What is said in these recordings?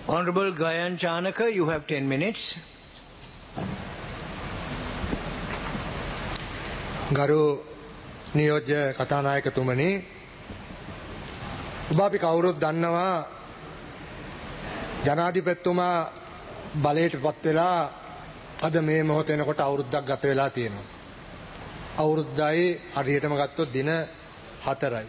Honorable Gayan Chanaka, you have 10 minutes. ගරු නියෝජ්‍ය කතානායකතුමනි, ඔබ අපි කවුරුත් දන්නවා ජනාධිපතිතුමා බලයට පත් වෙලා අද මේ මොහොත එනකොට අවුරුද්දක් ගත වෙලා තියෙනවා. අවුරුද්දයි හරියටම ගත්තොත් දින 4යි.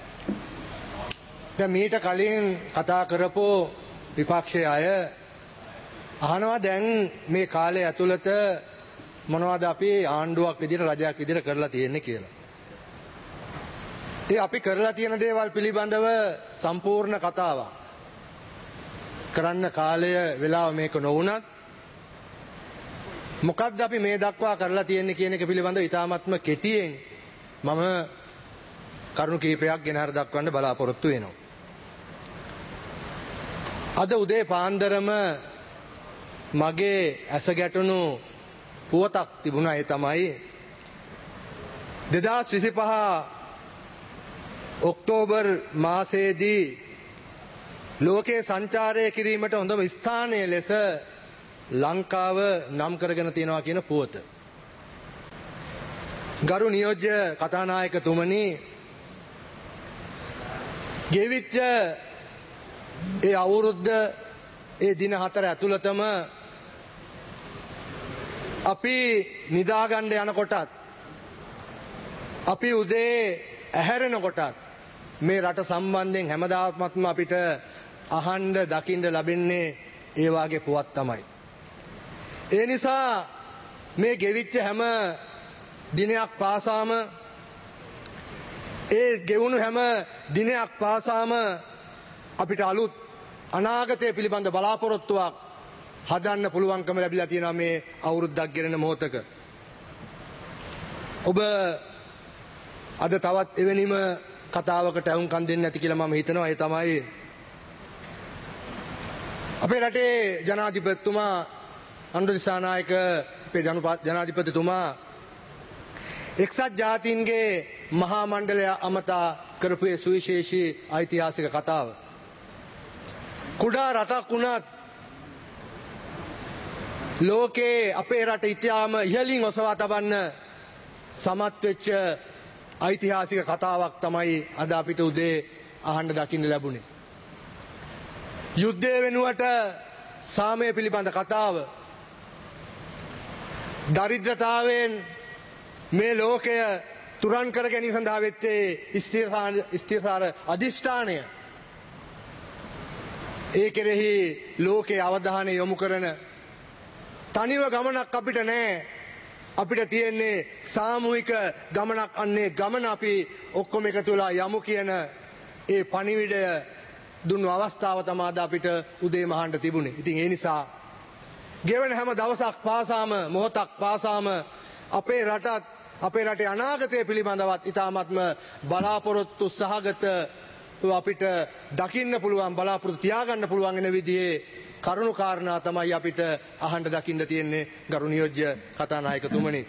දැන් මීට කලින් කතා කරපෝ විපක්ෂයේ අය අහනවා දැන් මේ කාලය ඇතුළත මොනවද අපි ආණ්ඩුවක් විදිහට රජයක් විදිහට කරලා තියෙන්නේ කියලා. ඒ අපි කරලා තියෙන දේවල් පිළිබඳව සම්පූර්ණ කතාවක් කරන්න කාලය වෙලාව මේක නොවුනත් මොකද්ද අපි මේ දක්වා කරලා තියෙන්නේ කියන එක පිළිබඳව ඉතාමත්ම කෙටියෙන් මම කරුණු කීපයක් ගෙන හර දක්වන්න බලාපොරොත්තු වෙනවා. අද උදේ පාන්දරම මගේ ඇස ගැටුණු පුවතක් තිබුණා. ඒ තමයි 2025 ඔක්තෝබර් මාසයේදී ලෝකයේ සංචාරය කිරීමට හොඳම ස්ථානය ලෙස ලංකාව නම් කරගෙන තියෙනවා කියන පුවත. ගරු නියෝජ්‍ය කතානායකතුමනි, ගෙවිච්ච ඒ අවුරුද්ද ඒ දින 4 ඇතුළතම අපි නිදාගන්න යනකොටත් අපි උදේ ඇහැරෙනකොටත් මේ රට සම්බන්ධයෙන් හැමදාමත්ම අපිට අහන්න දකින්න ලැබෙන්නේ ඒ වාගේ පුවත් තමයි. ඒ නිසා මේ ගෙවිච්ච හැම දිනයක් පාසාම ඒ ගෙවුණු හැම දිනයක් පාසාම අපිට අලුත් අනාගතය පිළිබඳ බලාපොරොත්තුවක් හදන්න පුළුවන්කම ලැබිලා තියෙනවා මේ අවුරුද්දක් ගෙනෙන මොහොතක. ඔබ අද තවත් එවැනිම කතාවකට අහුම්කම් දෙන්නේ නැති කියලා මම හිතනවා. ඒ තමයි අපේ රටේ ජනාධිපතිතුමා අනුර දිසානායක අපේ ජනාධිපතිතුමා එක්සත් ජාතීන්ගේ මහා මණ්ඩලය අමතා කරපු සුවිශේෂී ඓතිහාසික කතාව. කුඩා රටක් වුණත් ලෝකේ අපේ රට ඉතිහාම ඉහළින් ඔසවා තබන්න සමත් වෙච්ච ඓතිහාසික කතාවක් තමයි අද අපිට උදේ අහන්න දකින්න ලැබුණේ. යුද්ධය වෙනුවට සාමය පිළිබඳ කතාව, දරිද්‍රතාවයෙන් මේ ලෝකය තුරන් කර ගැනීම සඳහා වෙත්තේ ස්ථිරසාර අධිෂ්ඨානය, ඒ කෙරෙහි ලෝකයේ අවධානය යොමු කරන තනිව ගමනක් අපිට නැහැ. අපිට තියෙන්නේ සාමූහික ගමනක්. අන්නේ ගමන අපි ඔක්කොම එකතු වෙලා යමු කියන ඒ පණිවිඩය දුන්නු අවස්ථාව තමයි අද අපිට උදේම අහන්න තිබුණේ. ඉතින් ඒ නිසා ගෙවන හැම දවසක් පාසාම මොහොතක් පාසාම අපේ රටත් අපේ රටේ අනාගතය පිළිබඳවත් ඉතාමත්ම බලාපොරොත්තු සහගත අපිට දකින්න පුළුවන්, බලාපොරොත්තු තියාගන්න පුළුවන් වෙන විදිහේ කරුණු කාරණා තමයි අපිට අහන්න දකින්න තියෙන්නේ ගරු නියෝජ්‍ය කතානායකතුමනි.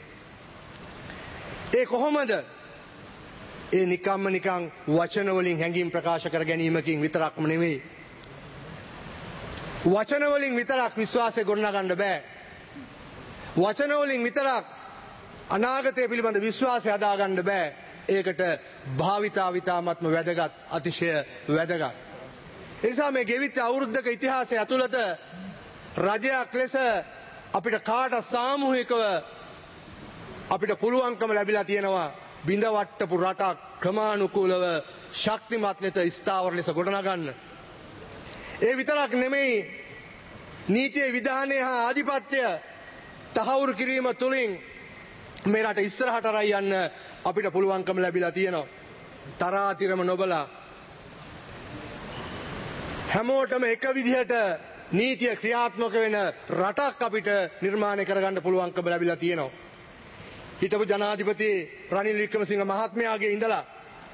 ඒ කොහොමද? ඒ නිකම්ම නිකං වචන වලින් හැඟීම් ප්‍රකාශ කර ගැනීමකින් විතරක්ම නෙමෙයි. වචන වලින් විතරක් විශ්වාසය ගොඩනගන්න බෑ. වචන වලින් විතරක් අනාගතය පිළිබඳ විශ්වාසය හදාගන්න බෑ. ඒකට භාවිතාව ඉතාමත්ම වැදගත්, අතිශය වැදගත්. එනිසා මේ ගෙවිච්ච අවුරුද්දක ඉතිහාසය ඇතුළත රජයක් ලෙස අපිට කාට සාමූහිකව අපිට පුළුවන්කම ලැබිලා තියෙනවා බිඳවට්ටපු රටක් ක්‍රමානුකූලව ශක්තිමත් ලෙස ස්ථාවර ලෙස ගොඩනගන්න. ඒ විතරක් නෙමෙයි, නීතිය, විධානය හා ආධිපත්‍ය තහවුරු කිරීම තුළින් මේ රට ඉස්සරහට අරයි යන්න අපිට පුළුවන්කම ලැබිලා තියෙනවා. තරාතිරම නොබලා හැමෝටම එක විදිහට නීතිය ක්‍රියාත්මක වෙන රටක් අපිට නිර්මාණය කරගන්න පුළුවන්කම ලැබිලා තියෙනවා. හිටපු ජනාධිපති රනිල් වික්‍රමසිංහ මහත්මයාගේ ඉඳලා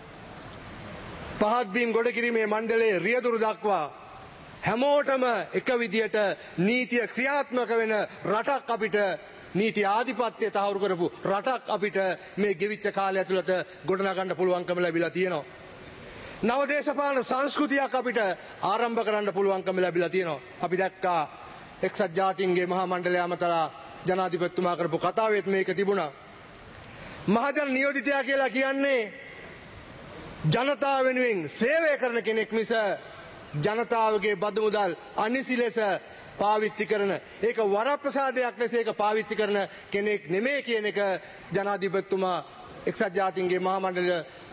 පහත් බීම් ගොඩ කිරීමේ මණ්ඩලයේ රියදුරු දක්වා හැමෝටම එක විදිහට නීතිය ක්‍රියාත්මක වෙන රටක් අපිට, නීති ආධිපත්‍ය තහවුරු කරපු රටක් අපිට මේ ගෙවිච්ච කාලය ඇතුළත ගොඩනගන්න පුළුවන්කම ලැබිලා තියෙනවා. නව දේශපාලන සංස්කෘතියක් අපිට ආරම්භ කරන්න පුළුවන්කම ලැබිලා තියෙනවා. අපි දැක්කා එක්සත් ජාතීන්ගේ මහා මණ්ඩලය අමතලා ජනාධිපතිතුමා කරපු කතාවෙත් මේක තිබුණා. මහජන නියෝජිතයා කියලා කියන්නේ ජනතාව වෙනුවෙන් සේවය කරන කෙනෙක් මිස ජනතාවගේ බදු මුදල් අනිසි ලෙස පාවිච්චි කරන ඒක වරප්‍රසාදයක් ලෙස ඒක පාවිච්චි කරන කෙනෙක් නෙමෙයි කියන එක ජනාධිපතිතුමා එක්සත් ජාතීන්ගේ මහා මණ්ඩලය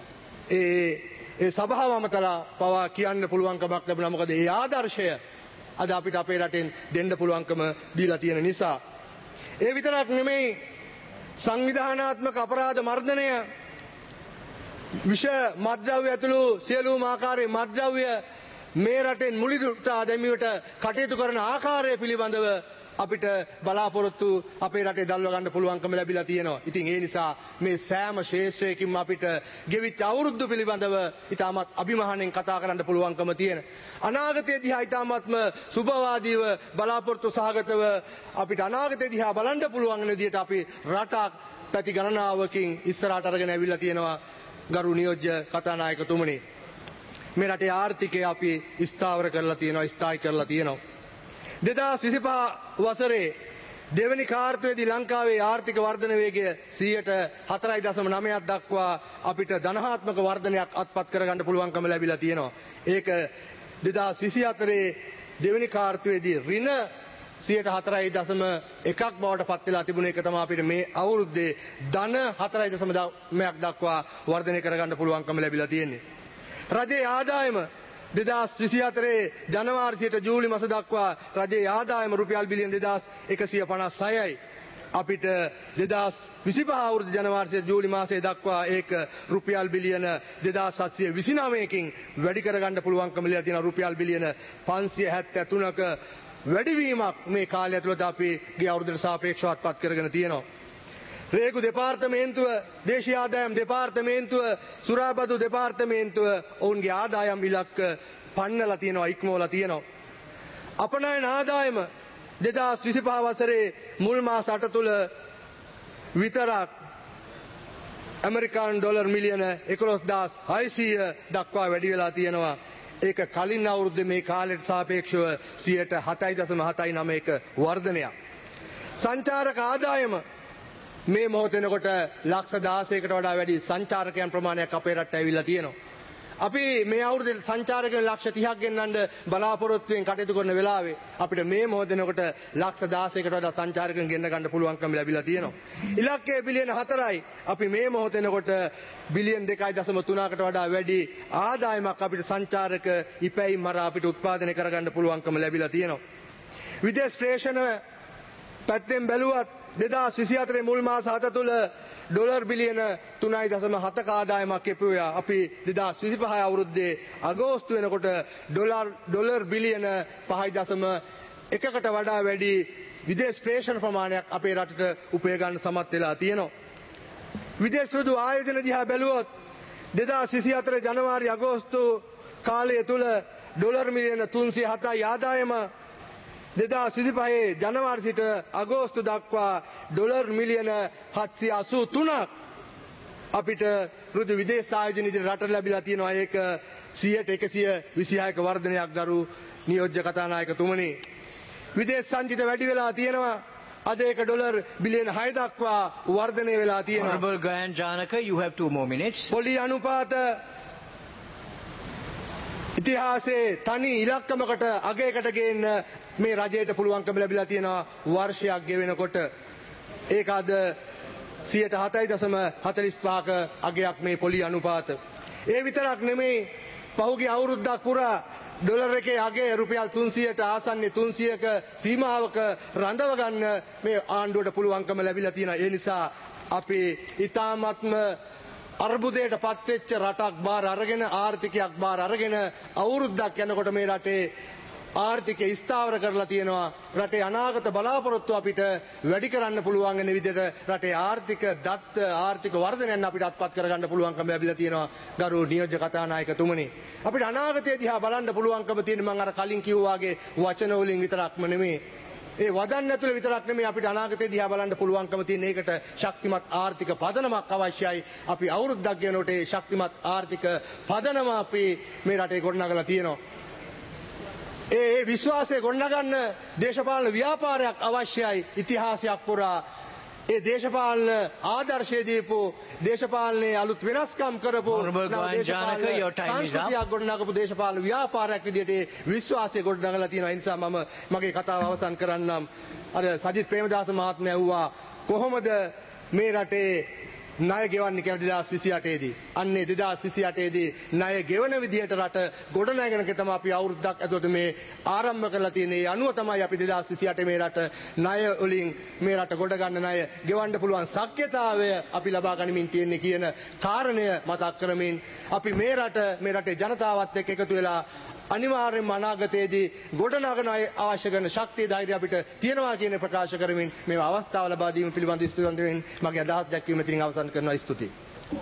ඒ සභාව අමතලා පවා කියන්න පුළුවන්කමක් ලැබුණා. මොකද ඒ ආදර්ශය අද අපිට අපේ රටෙන් දෙන්න පුළුවන්කම දීලා තියෙන නිසා. ඒ විතරක් නෙමෙයි සංවිධානාත්මක අපරාධ මර්ධනය විෂ මත්ද්‍රව්‍ය ඇතුළු සියලුම ආකාරයේ මත්ද්‍රව්‍ය මේ රටෙන් මුලිදුට දැමීමට කටයුතු කරන ආකාරය පිළිබඳව අපිට බලාපොරොත්තු අපේ රටේ දල්ව ගන්න පුළුවන්කම ලැබිලා තියෙනවා. ඉතින් ඒ නිසා මේ සෑම ශේෂ්ත්‍රයකින්ම අපිට ගෙවිච්ච අවුරුද්ද පිළිබඳව ඉතාමත් අභිමානයෙන් කතා කරන්න පුළුවන්කම තියෙන. අනාගතය දිහා ඉතාමත්ම සුබවාදීව බලාපොරොත්තු සහගතව අපිට අනාගතය දිහා බලන්න පුළුවන් වෙන විදිහට අපි රටක් පැති ගණනාවකින් ඉස්සරහට අරගෙන ඇවිල්ලා තියෙනවා. ගරු නියෝජ්‍ය කතානායකතුමනි, මේ රටේ ආර්ථිකය අපි ස්ථාවර කරලා තියෙනවා, ස්ථායි කරලා තියෙනවා. 2025 වසරේ දෙවැනි කාර්තුවේදී ලංකාවේ ආර්ථික වර්ධන වේගය 4.9% දක්වා අපිට ධනාත්මක වර්ධනයක් අත්පත් කරගන්න පුළුවන්කම ලැබිලා තියෙනවා. ඒක 2024 දෙවැනි කාර්තුවේදී ඍණ 4.1% බවට පත් වෙලා තිබුණ එක තමයි අපිට මේ අවුරුද්දේ ධන 4.9% දක්වා වර්ධනය කරගන්න පුළුවන්කම ලැබිලා තියෙන්නේ. රජයේ ආදායම 2024 ජනවාරි සිට ජූලි මාස දක්වා රජයේ ආදායම රුපියල් බිලියන 2156යි. අපිට 2025 අවුරුදු ජනවාරි සිට ජූලි මාසයේ දක්වා ඒක රුපියල් බිලියන 2729කින් වැඩි කරගන්න පුළුවන්කම ලැබිලා තියෙනවා. රුපියල් බිලියන 573ක වැඩිවීමක් මේ කාලය ඇතුළත අපි ගිය අවුරුද්දට සාපේක්ෂව අත්පත් කරගෙන තියෙනවා. රේගු දෙපාර්තමේන්තුව, දේශීය ආදායම් දෙපාර්තමේන්තුව, සුරාබදු දෙපාර්තමේන්තුව ඔවුන්ගේ ආදායම් ඉලක්ක පන්නලා තියෙනවා, ඉක්මවලා තියෙනවා. අපනයන ආදායම 2025 වසරේ මුල් මාස 8 තුල විතරක් ඇමරිකානු ඩොලර් මිලියන 11600 දක්වා වැඩි වෙලා තියෙනවා. ඒක කලින් අවුරුද්දේ මේ කාලයට සාපේක්ෂව 7.79ක වර්ධනයක්. සංචාරක ආදායම මේ මොහොතේ වෙනකොට ලක්ෂ 16කට වඩා වැඩි සංචාරකයන් ප්‍රමාණයක් අපේ රටට ඇවිල්ලා තියෙනවා. අපි මේ අවුරුද්දේ සංචාරකයන් ලක්ෂ 30ක් ගෙන්නන්න බලාපොරොත්තු වෙන කටයුතු කරන වෙලාවේ අපිට මේ මොහොතේ වෙනකොට ලක්ෂ 16කට වඩා සංචාරකයන් ගෙන්න ගන්න පුළුවන්කම ලැබිලා තියෙනවා. ඉලක්කය බිලියන 4යි. අපි මේ මොහොතේ වෙනකොට බිලියන 2.3කට වඩා වැඩි ආදායමක් අපිට සංචාරක ඉපැයි මර අපිට උත්පාදනය කරගන්න පුළුවන්කම ලැබිලා තියෙනවා. විදේශ ප්‍රේෂණ පැත්තෙන් බැලුවත් 2024 මුල් මාස 7 තුල ඩොලර් බිලියන 3.7ක ආදායමක් ලැබුවා. අපි 2025 අවුරුද්දේ අගෝස්තු වෙනකොට ඩොලර් බිලියන 5.1කට වඩා වැඩි විදේශ ප්‍රේෂණ ප්‍රමාණයක් අපේ රටට උපය ගන්න සමත් වෙලා තියෙනවා. විදේශ ඍතු ආයෝජන දිහා බැලුවොත් 2024 ජනවාරි අගෝස්තු කාලය තුල ඩොලර් මිලියන 307යි ආදායම 2025 ජනවාරි සිට අගෝස්තු දක්වා ඩොලර් මිලියන 783ක් අපිට ඍතු විදේශ ආයෝජන ඉදිරි රටට ලැබිලා තියෙනවා. ඒක 126ක වර්ධනයක් ගරු නියෝජ්‍ය කතානායකතුමනි. විදේශ සංචිත වැඩි වෙලා තියෙනවා. අද ඒක ඩොලර් බිලියන 6 දක්වා වර්ධනය වෙලා තියෙනවා. Honorable Gayan Janaka, you have 2 more minutes. පොලි අනුපාත ඉතිහාසයේ තනි ඉලක්කමකට අගයකට ගේන්න මේ රජයට පුළුවන්කම ලැබිලා තියෙනවා වර්ෂයක් ගෙවෙනකොට. ඒක අද 7.45ක අගයක් මේ පොලි අනුපාත. ඒ විතරක් නෙමෙයි, පහුගිය අවුරුද්දක් පුරා ඩොලර් එකේ අගය රුපියල් 300ට ආසන්න 300ක සීමාවක රඳව ගන්න මේ ආණ්ඩුවට පුළුවන්කම ලැබිලා තියෙනවා. ඒ නිසා අපි ඊ타ත්ම අර්බුදයට පත්වෙච්ච රටක් බාර අරගෙන, ආර්ථිකයක් බාර අරගෙන අවුරුද්දක් යනකොට මේ රටේ ආර්ථිකය ස්ථාවර කරලා තියෙනවා. රටේ අනාගත බලාපොරොත්තු අපිට වැඩි කරන්න පුළුවන් වෙන විදිහට රටේ ආර්ථික වර්ධනයන් අපිට අත්පත් කරගන්න පුළුවන්කම ලැබිලා තියෙනවා. ගරු නියෝජ්‍ය කතානායකතුමනි, අපිට අනාගතය දිහා බලන්න පුළුවන්කම තියෙන මම අර කලින් කිව්වා වගේ වචන වලින් විතරක්ම නෙමෙයි. ඒ වදන් ඇතුළේ විතරක් නෙමෙයි අපිට අනාගතේ දිහා බලන්න පුළුවන්කම තියෙන ඒකට ශක්තිමත් ආර්ථික පදනමක් අවශ්‍යයි. අපි අවුරුද්දක් ගෙනනකොට ඒ ශක්තිමත් ආර්ථික පදනම අපි මේ රටේ ගොඩනගලා තියෙනවා. ඒ විශ්වාසය ගොඩනගන්න දේශපාලන ව්‍යාපාරයක් අවශ්‍යයි. ඉතිහාසයක් පුරා ඒ දේශපාලන ආදර්ශය දීපු දේශපාලනයේ අලුත් වෙනස්කම් කරපු සංස්කෘතියක් ගොඩනගපු දේශපාලන ව්‍යාපාරයක් විදිහට විශ්වාසය ගොඩනගලා තියෙනවා. ඒ නිසා මම මගේ කතාව අවසන් කරන්නම්. අර සජිත් ප්‍රේමදාස මහත්මයා ඇහුවා කොහොමද මේ රටේ ණය ගෙවන්නේ කියලා 2028 දී. අන්නේ 2028 දී ණය ගෙවන විදිහට රට ගොඩනැගෙනක තමයි අපි අවුරුද්දක් ඇතුළත මේ ආරම්භ කරලා තියෙන්නේ. ඒ අනුව තමයි අපි 2028 මේ රට ණය වලින් මේ රට ගොඩ ගන්න ණය ගෙවන්න පුළුවන් ශක්්‍යතාවය අපි ලබා ගනිමින් තියෙන්නේ කියන කාරණය මතක් කරමින් අපි මේ රටේ ජනතාවත් එක්ක එකතු වෙලා අනිවාර්යයෙන්ම අනාගතයේදී ගොඩනගන අවශ්‍ය කරන ශක්තිය ධෛර්යය අපිට තියෙනවා කියන ප්‍රකාශ කරමින් මේ අවස්ථාව ලබා දීම පිළිබඳ ස්තුතිවන්ත වෙමින් මගේ අදහස් දැක්වීම මෙතනින් අවසන් කරනවා. ස්තුතියි.